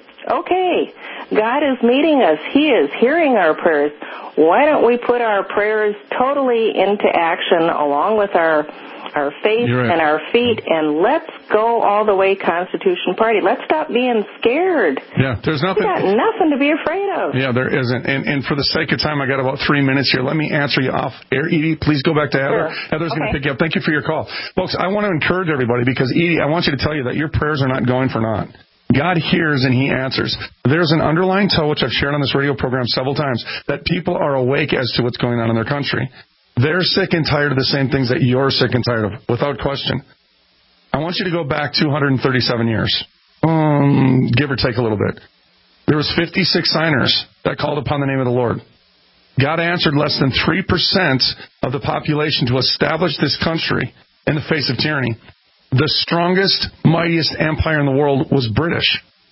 okay, God is meeting us. He is hearing our prayers. Why don't we put our prayers totally into action along with our our faith right. and our feet, and let's go all the way Constitution Party. Let's stop being scared. Yeah, there's nothing. We got nothing to be afraid of. Yeah, there isn't. And, and for the sake of time, I got about three minutes here. Let me answer you off air. Edie, please go back to Heather. Sure. Heather's okay. going to pick you up. Thank you for your call. Folks, I want to encourage everybody because, Edie, I want you to tell you that your prayers are not going for naught. God hears and He answers. There's an underlying tell, which I've shared on this radio program several times, that people are awake as to what's going on in their country. They're sick and tired of the same things that you're sick and tired of, without question. I want you to go back two hundred thirty-seven years, um, give or take a little bit. There was fifty-six signers that called upon the name of the Lord. God answered less than three percent of the population to establish this country in the face of tyranny. The strongest, mightiest empire in the world was British.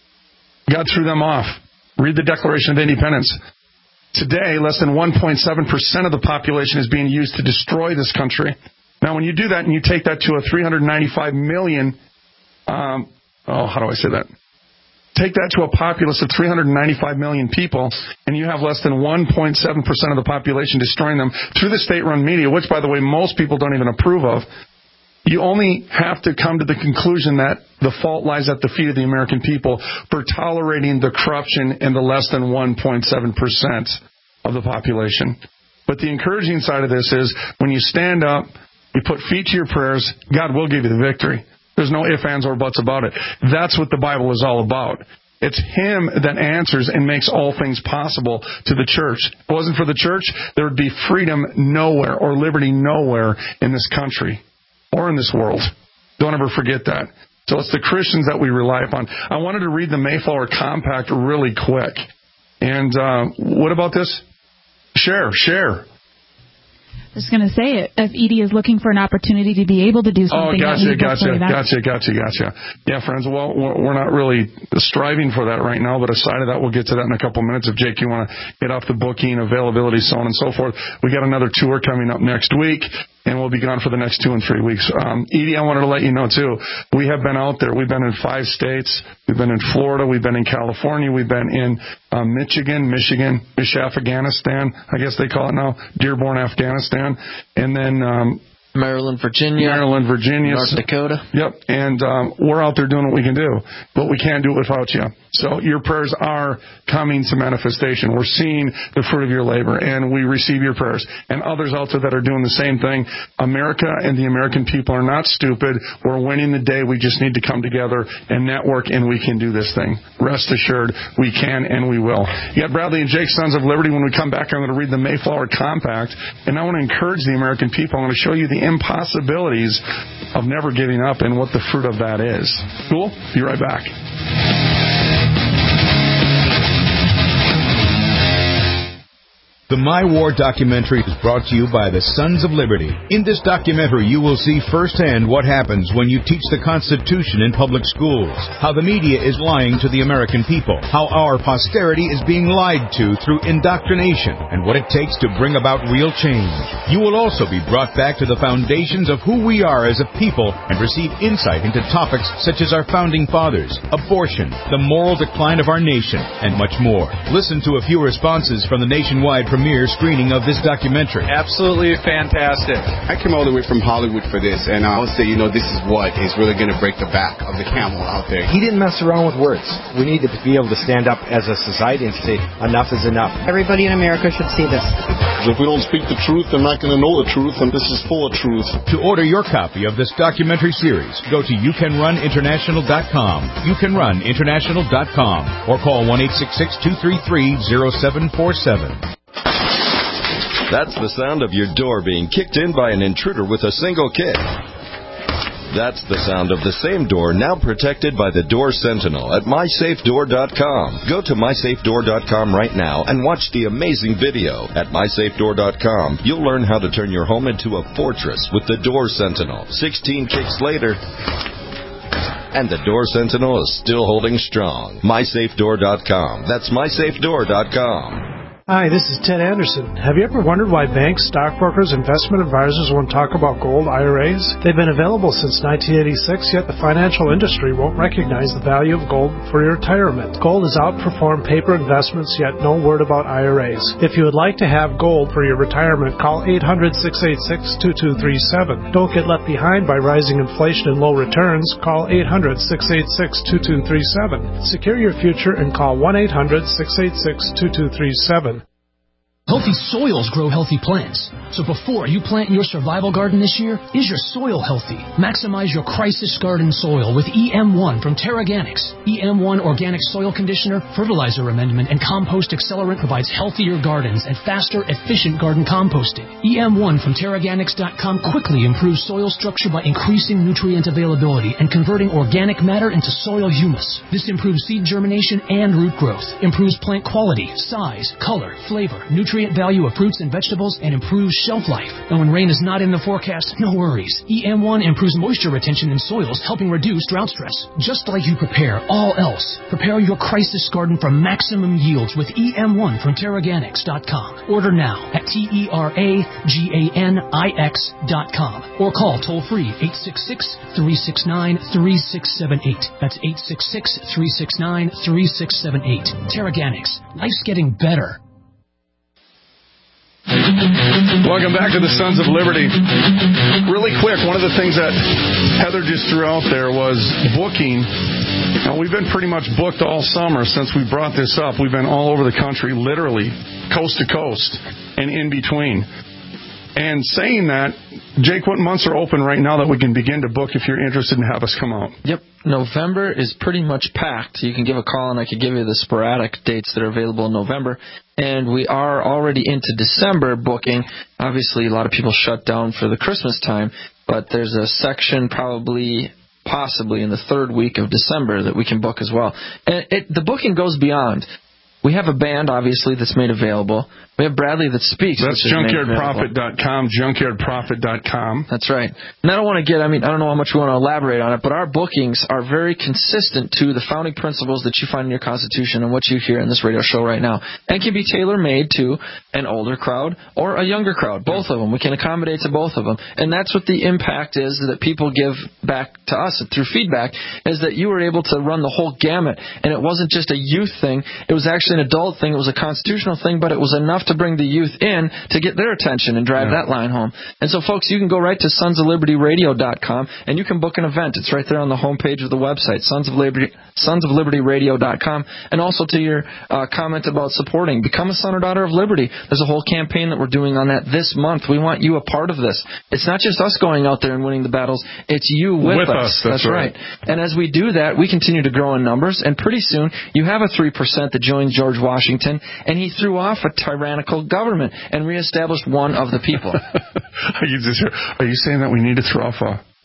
God threw them off. Read the Declaration of Independence. Today, less than one point seven percent of the population is being used to destroy this country. Now, when you do that and you take that to a three hundred ninety-five million, um, oh, how do I say that? Take that to a populace of three hundred ninety-five million people, and you have less than one point seven percent of the population destroying them through the state-run media, which, by the way, most people don't even approve of. You only have to come to the conclusion that the fault lies at the feet of the American people for tolerating the corruption in the less than one point seven percent of the population. But the encouraging side of this is when you stand up, you put feet to your prayers, God will give you the victory. There's no ifs, ands, or buts about it. That's what the Bible is all about. It's Him that answers and makes all things possible to the church. If it wasn't for the church, there would be freedom nowhere or liberty nowhere in this country or in this world. Don't ever forget that. So it's the Christians that we rely upon. I wanted to read the Mayflower Compact really quick. And uh, what about this? Share, share. I was going to say, if Edie is looking for an opportunity to be able to do something, oh, gotcha, that gotcha, that. gotcha, gotcha, gotcha. Yeah, friends. Well, we're not really striving for that right now, but aside of that, we'll get to that in a couple minutes. If Jake, you want to get off the booking, availability, so on and so forth. We got another tour coming up next week, and we'll be gone for the next two and three weeks. Um, Edie, I wanted to let you know too. We have been out there. We've been in five states. We've been in Florida. We've been in California. We've been in um, Michigan, Michigan, Mish, Afghanistan. I guess they call it now, Dearborn, Afghanistan. And then um, Maryland, Virginia. Maryland, Virginia. North Dakota. Yep. And um, we're out there doing what we can do. But we can't do it without you. So your prayers are coming to manifestation. We're seeing the fruit of your labor, and we receive your prayers. And others out there that are doing the same thing. America and the American people are not stupid. We're winning the day. We just need to come together and network, and we can do this thing. Rest assured, we can and we will. You got Bradley and Jake, Sons of Liberty. When we come back, I'm going to read the Mayflower Compact, and I want to encourage the American people. I'm going to show you the impossibilities of never giving up and what the fruit of that is. Cool? Be right back. The My War documentary is brought to you by the Sons of Liberty. In this documentary, you will see firsthand what happens when you teach the Constitution in public schools, how the media is lying to the American people, how our posterity is being lied to through indoctrination, and what it takes to bring about real change. You will also be brought back to the foundations of who we are as a people and receive insight into topics such as our founding fathers, abortion, the moral decline of our nation, and much more. Listen to a few responses from the nationwide premiere screening of this documentary. Absolutely fantastic. I came all the way from Hollywood for this, and I would say, you know, this is what is really going to break the back of the camel out there. He didn't mess around with words. We need to be able to stand up as a society and say, enough is enough. Everybody in America should see this. If we don't speak the truth, they're not going to know the truth, and this is full of truth. To order your copy of this documentary series, go to you can run international dot com, you can run international dot com, or call one eight six six, two three three, zero seven four seven. That's the sound of your door being kicked in by an intruder with a single kick. That's the sound of the same door now protected by the Door Sentinel at my safe door dot com. Go to my safe door dot com right now and watch the amazing video. At my safe door dot com, you'll learn how to turn your home into a fortress with the Door Sentinel. sixteen kicks later, and the Door Sentinel is still holding strong. my safe door dot com. That's my safe door dot com. Hi, this is Ted Anderson. Have you ever wondered why banks, stockbrokers, investment advisors won't talk about gold I R As? They've been available since nineteen eighty-six, yet the financial industry won't recognize the value of gold for your retirement. Gold has outperformed paper investments, yet no word about I R As. If you would like to have gold for your retirement, call eight hundred, six eight six, two two three seven. Don't get left behind by rising inflation and low returns. Call eight hundred, six eight six, two two three seven. Secure your future and call one eight hundred, six eight six, two two three seven. Healthy soils grow healthy plants. So before you plant your survival garden this year, is your soil healthy? Maximize your crisis garden soil with E M one from Terraganics. E M one Organic Soil Conditioner, Fertilizer Amendment, and Compost Accelerant provides healthier gardens and faster, efficient garden composting. E M one from Terraganics dot com quickly improves soil structure by increasing nutrient availability and converting organic matter into soil humus. This improves seed germination and root growth, improves plant quality, size, color, flavor, nutrient value of fruits and vegetables, and improves shelf life. And when rain is not in the forecast, no worries. E M one improves moisture retention in soils, helping reduce drought stress. Just like you prepare all else, prepare your crisis garden for maximum yields with E M one from Terraganics dot com. Order now at T E R A G A N I X dot com or call toll-free eight six six, three six nine, three six seven eight. That's eight six six, three six nine, three six seven eight. Terraganics. Life's getting better. Welcome back to the Sons of Liberty. Really quick, one of the things that Heather just threw out there was booking. Now, we've been pretty much booked all summer since we brought this up. We've been all over the country, literally, coast to coast and in between. And saying that, Jake, what months are open right now that we can begin to book if you're interested in have us come out? Yep. November is pretty much packed. You can give a call and I could give you the sporadic dates that are available in November. And we are already into December booking. Obviously, a lot of people shut down for the Christmas time, but there's a section probably possibly in the third week of December that we can book as well. And it, the booking goes beyond. We have a band, obviously, that's made available. We have Bradley that speaks. That's junkyard profit dot com, junkyard profit dot com. That's right. And I don't want to get, I mean, I don't know how much we want to elaborate on it, but our bookings are very consistent to the founding principles that you find in your Constitution and what you hear in this radio show right now. And can be tailor-made to an older crowd or a younger crowd, both of them. We can accommodate to both of them. And that's what the impact is that people give back to us through feedback, is that you were able to run the whole gamut. And it wasn't just a youth thing. It was actually an adult thing. It was a constitutional thing, but it was enough to bring the youth in to get their attention and drive yeah. that line home. And so, folks, you can go right to sons of liberty radio dot com and you can book an event. It's right there on the homepage of the website, Sons of Liberty, sons of liberty radio dot com. And also to your uh, comment about supporting, become a son or daughter of liberty. There's a whole campaign that we're doing on that this month. We want you a part of this. It's not just us going out there and winning the battles. It's you with, with us. us. That's, That's right. right. And as we do that, we continue to grow in numbers. And pretty soon, you have a three percent that joins George Washington, and he threw off a tyrannical government and reestablished one of the people. Are you just, are you saying that we need to throw off a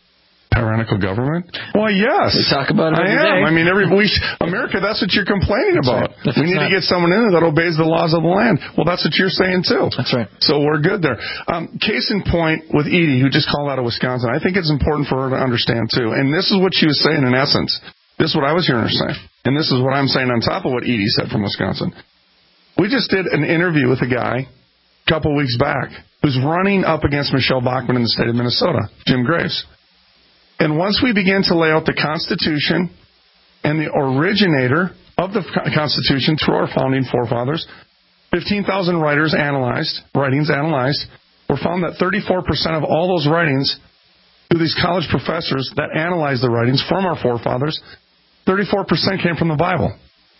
Tyrannical government? Well, yes. We talk about it every I am. day. I mean, every we, America, that's what you're complaining about. Right. We need not. to get someone in there that obeys the laws of the land. Well, that's what you're saying, too. That's right. So we're good there. Um, case in point with Edie, who just called out of Wisconsin, I think it's important for her to understand, too. And this is what she was saying in essence. This is what I was hearing her say. And this is what I'm saying on top of what Edie said from Wisconsin. We just did an interview with a guy a couple weeks back who's running up against Michelle Bachmann in the state of Minnesota, Jim Graves. And once we began to lay out the Constitution and the originator of the Constitution through our founding forefathers, fifteen thousand writers analyzed, writings analyzed, were found that thirty-four percent of all those writings through these college professors that analyzed the writings from our forefathers, thirty-four percent came from the Bible.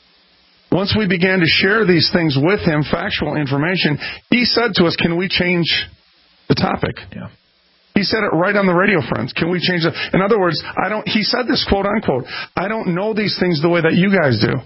Once we began to share these things with him, factual information, he said to us, can we change the topic? Yeah. He said it right on the radio, friends. Can we change it? In other words, I don't. He said this, quote unquote, I don't know these things the way that you guys do.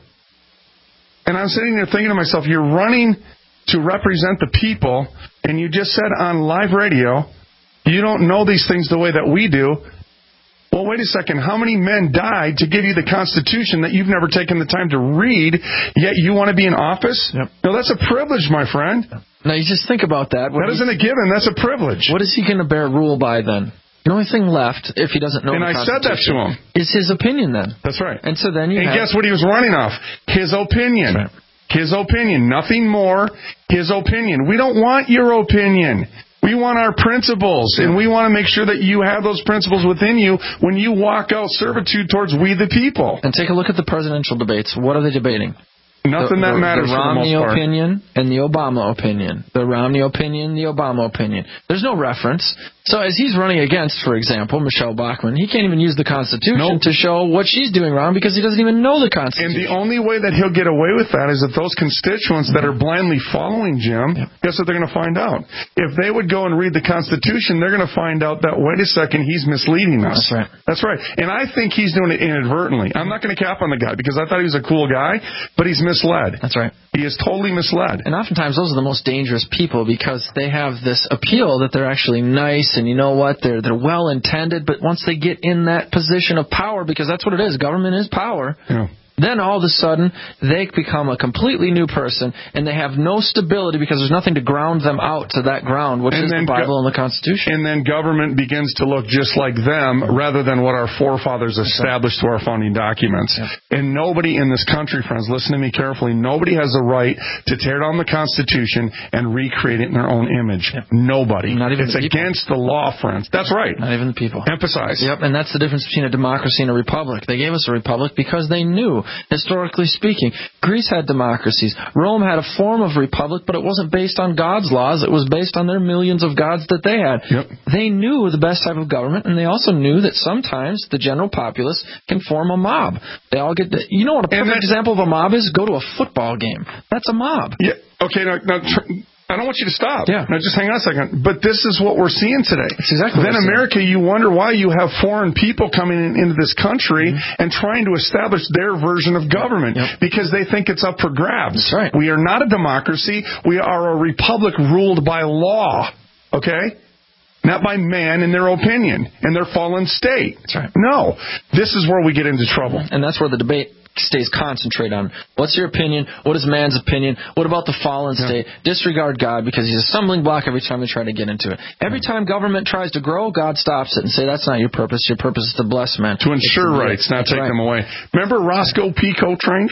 And I'm sitting there thinking to myself, you're running to represent the people, and you just said on live radio, you don't know these things the way that we do. Well, wait a second. How many men died to give you the Constitution that you've never taken the time to read, yet you want to be in office? Yep. No, that's a privilege, my friend. Now, you just think about that. That isn't a given. That's a privilege. What is he going to bear rule by then? The only thing left, if he doesn't know and the I said that to him, is his opinion then. That's right. And so then you And have... guess what he was running off? His opinion. Right. His opinion. Nothing more. His opinion. We don't want your opinion. We want our principles, and we want to make sure that you have those principles within you when you walk out servitude towards we the people. And take a look at the presidential debates. What are they debating? Nothing the, that the, matters the for the most Romney part. opinion and the Obama opinion. The Romney opinion, the Obama opinion. There's no reference. So as he's running against, for example, Michelle Bachmann, he can't even use the Constitution nope. to show what she's doing wrong because he doesn't even know the Constitution. And the only way that he'll get away with that is if those constituents that are blindly following Jim, yep. guess what they're going to find out? If they would go and read the Constitution, they're going to find out that, wait a second, he's misleading us. That's right. That's right. And I think he's doing it inadvertently. I'm not going to cap on the guy because I thought he was a cool guy, but he's misled. That's right. He is totally misled. And oftentimes those are the most dangerous people because they have this appeal that they're actually nice and you know what, they're they're well intended, but once they get in that position of power, because that's what it is, government is power. Yeah. Then all of a sudden, they become a completely new person, and they have no stability because there's nothing to ground them out to that ground, which and is the Bible go- and the Constitution. And then government begins to look just like them rather than what our forefathers established to our founding documents. Yeah. And nobody in this country, friends, listen to me carefully, nobody has a right to tear down the Constitution and recreate it in their own image. Yeah. Nobody. Not even it's the people. against the law, friends. That's right. Not even the people. Emphasize. Yep, and that's the difference between a democracy and a republic. They gave us a republic because they knew, historically speaking, Greece had democracies. Rome had a form of republic, but it wasn't based on God's laws. It was based on their millions of gods that they had. Yep. They knew the best type of government, and they also knew that sometimes the general populace can form a mob. They all get to, you know what a perfect example of a mob is? Go to a football game. That's a mob. Yeah. Okay, now, now tr- I don't want you to stop. Yeah. Now, just hang on a second. But this is what we're seeing today. That's exactly then what America, you wonder why you have foreign people coming in, into this country mm-hmm. and trying to establish their version of government yep. because they think it's up for grabs. That's right. We are not a democracy. We are a republic ruled by law. Okay? Not by man in their opinion and their fallen state. That's right. No. This is where we get into trouble. And that's where the debate stays concentrate on. What's your opinion? What is man's opinion? What about the fallen yeah. state? Disregard God because he's a stumbling block every time we try to get into it. Every time government tries to grow, God stops it and say, that's not your purpose. Your purpose is to bless men. To ensure rights, not take right. them away. Remember Roscoe P. Coltrane?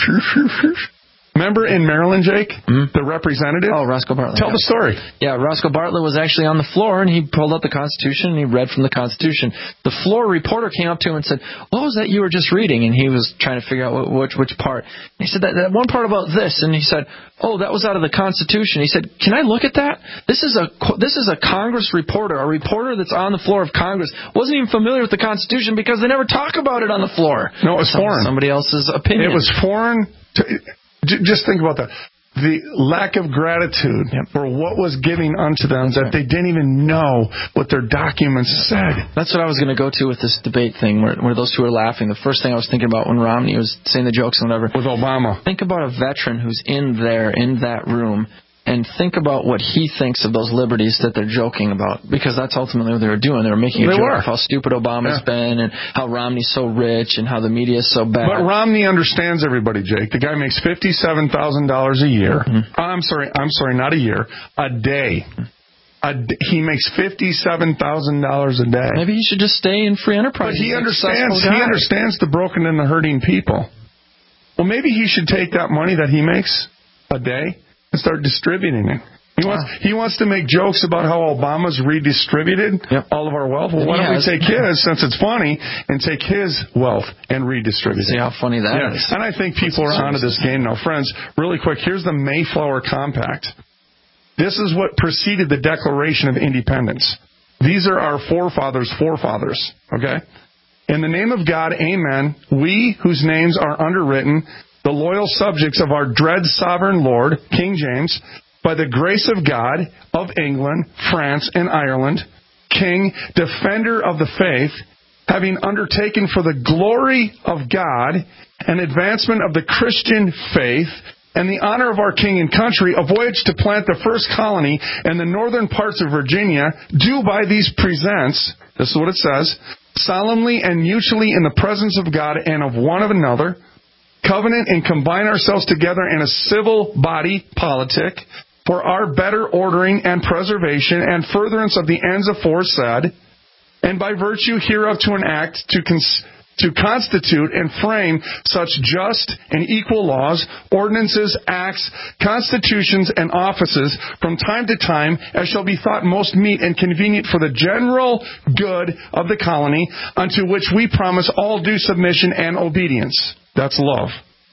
Remember in Maryland, Jake, mm-hmm. the representative? Oh, Roscoe Bartlett. Tell yeah. the story. Yeah, Roscoe Bartlett was actually on the floor, and he pulled out the Constitution, and he read from the Constitution. The floor reporter came up to him and said, what was that you were just reading? And he was trying to figure out which which part. And he said, that, that one part about this. And he said, oh, that was out of the Constitution. He said, can I look at that? This is a this is a Congress reporter, a reporter that's on the floor of Congress. Wasn't even familiar with the Constitution because they never talk about it on the floor. No, it was Some, foreign. Somebody else's opinion. It was foreign. To, just think about that. The lack of gratitude yep. for what was giving unto them, that's that right. they didn't even know what their documents said. That's what I was going to go to with this debate thing, where, where those two are laughing. The first thing I was thinking about when Romney was saying the jokes and whatever. With Obama. Think about a veteran who's in there, in that room, and and think about what he thinks of those liberties that they're joking about, because that's ultimately what they were doing. They were making a They joke were. of how stupid Obama's Yeah. been and how Romney's so rich and how the media is so bad. But Romney understands everybody, Jake. The guy makes fifty-seven thousand dollars a year. Mm-hmm. I'm sorry, I'm sorry, not a year, a day. A d- he makes fifty-seven thousand dollars a day. Maybe he should just stay in free enterprise. But he He's a understands. successful He guy. understands the broken and the hurting people. Well, maybe he should take that money that he makes a day and start distributing it. He wants Wow. he wants to make jokes about how Obama's redistributed Yep. all of our wealth. Well, And why he don't has. we take his, since it's funny, and take his wealth and redistribute See it? how funny that yeah. is. And I think people are onto this game now. Friends, really quick, here's the Mayflower Compact. This is what preceded the Declaration of Independence. These are our forefathers' forefathers, okay? In the name of God, amen, we whose names are underwritten, the loyal subjects of our dread sovereign Lord, King James, by the grace of God, of England, France, and Ireland, King, defender of the faith, having undertaken for the glory of God an advancement of the Christian faith, and the honor of our king and country, a voyage to plant the first colony in the northern parts of Virginia, do by these presents, this is what it says, solemnly and mutually in the presence of God and of one of another, covenant and combine ourselves together in a civil body politic for our better ordering and preservation and furtherance of the ends aforesaid, and by virtue hereof to enact, to cons- to constitute and frame such just and equal laws, ordinances, acts, constitutions, and offices from time to time as shall be thought most meet and convenient for the general good of the colony, unto which we promise all due submission and obedience. That's love.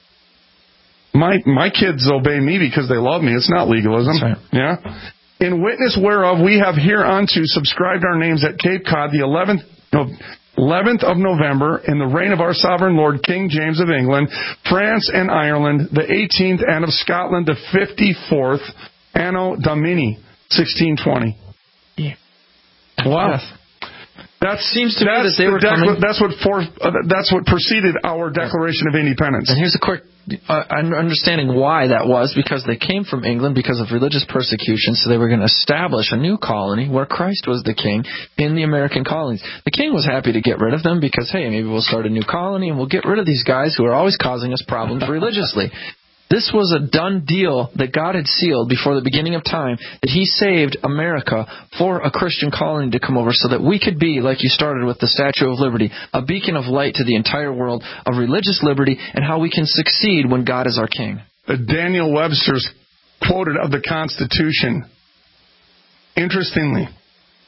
My my kids obey me because they love me. It's not legalism. That's right. Yeah. In witness whereof we have hereunto subscribed our names at Cape Cod the eleventh of eleventh of November, in the reign of our sovereign Lord, King James of England, France and Ireland, the eighteenth, and of Scotland, the fifty-fourth, Anno Domini, sixteen twenty. Yeah. Wow. Yes. That seems to me that's that they the were decla- coming. That's what for, uh, that's what preceded our Declaration of Independence. And here's a quick uh, understanding why that was, because they came from England because of religious persecution, so they were going to establish a new colony where Christ was the king in the American colonies. The king was happy to get rid of them because, hey, maybe we'll start a new colony and we'll get rid of these guys who are always causing us problems religiously. This was a done deal that God had sealed before the beginning of time, that He saved America for a Christian colony to come over so that we could be, like you started with the Statue of Liberty, a beacon of light to the entire world of religious liberty and how we can succeed when God is our King. Daniel Webster's quoted of the Constitution, interestingly,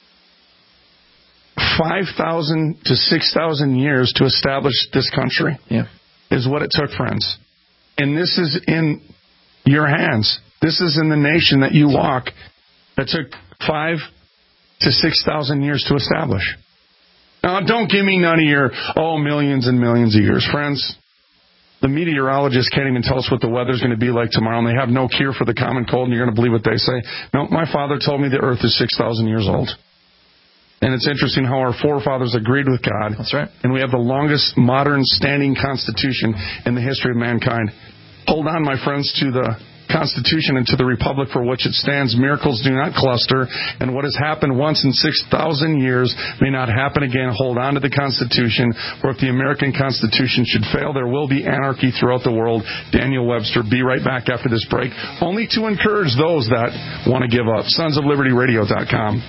five thousand to six thousand years to establish this country yeah. is what it took, friends. And this is in your hands. This is in the nation that you walk that took five to six thousand years to establish. Now, don't give me none of your, oh, millions and millions of years. Friends, the meteorologists can't even tell us what the weather's going to be like tomorrow, and they have no cure for the common cold, and you're going to believe what they say. No, my father told me the earth is six thousand years old. And it's interesting how our forefathers agreed with God. That's right. And we have the longest modern standing constitution in the history of mankind. Hold on, my friends, to the Constitution and to the Republic for which it stands. Miracles do not cluster, and what has happened once in six thousand years may not happen again. Hold on to the Constitution, for if the American Constitution should fail, there will be anarchy throughout the world. Daniel Webster. Be right back after this break, only to encourage those that want to give up. sons of liberty radio dot com.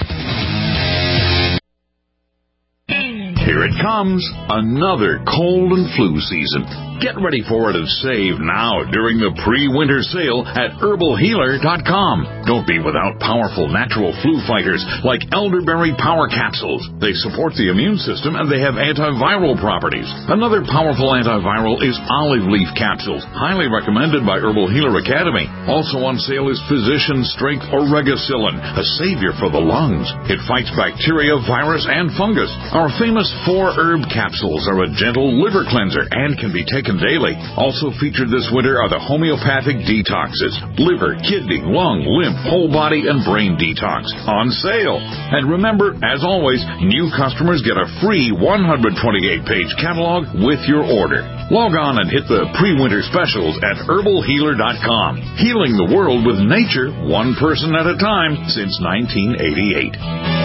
Here it comes, another cold and flu season. Get ready for it and save now during the pre-winter sale at herbal healer dot com. Don't be without powerful natural flu fighters like elderberry power capsules. They support the immune system and they have antiviral properties. Another powerful antiviral is olive leaf capsules, highly recommended by Herbal Healer Academy. Also on sale is Physician Strength Oregacillin, a savior for the lungs. It fights bacteria, virus, and fungus. Our famous four herb capsules are a gentle liver cleanser and can be taken daily. Also featured this winter are the homeopathic detoxes, liver, kidney, lung, lymph, whole body, and brain detox, on sale. And remember, as always, new customers get a free one hundred twenty-eight page catalog with your order. Log on and hit the pre-winter specials at herbal healer dot com. Healing the world with nature, one person at a time, since nineteen eighty-eight.